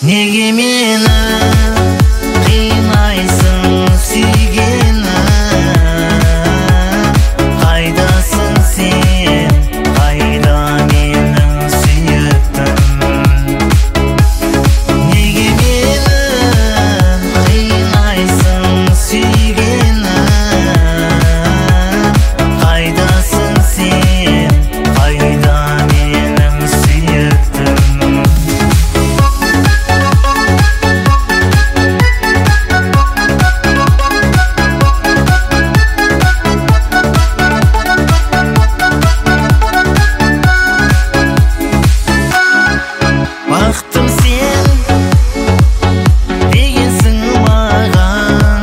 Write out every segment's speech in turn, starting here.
Неге мені қинайсың сүйгенім? Қайдасың сен, қайда менің сүйіктім? Неге мені қинайсың сүйгенім? Қайдасың сен, қайда менің сүйіктім? Бақтым сен дегенсің маған,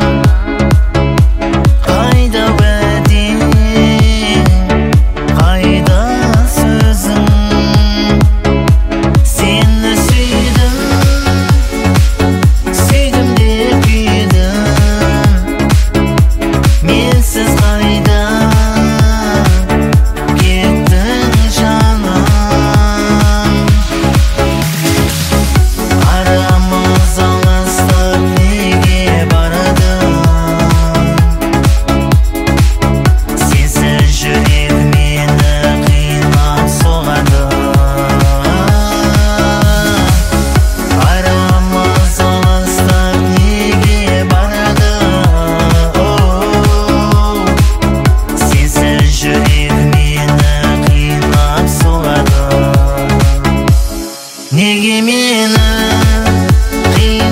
қайда уәдең, қайда сөзің? Сені сүйдім, сүйдім де күйдім. Менсіз қайда кеттің жаным? Арамыз алыстап неге барады? Сенсіз жүрек мені қинап соғады. Арамыз алыстап неге барады? Сенсіз жүрек мені қинап соғады. Неге мені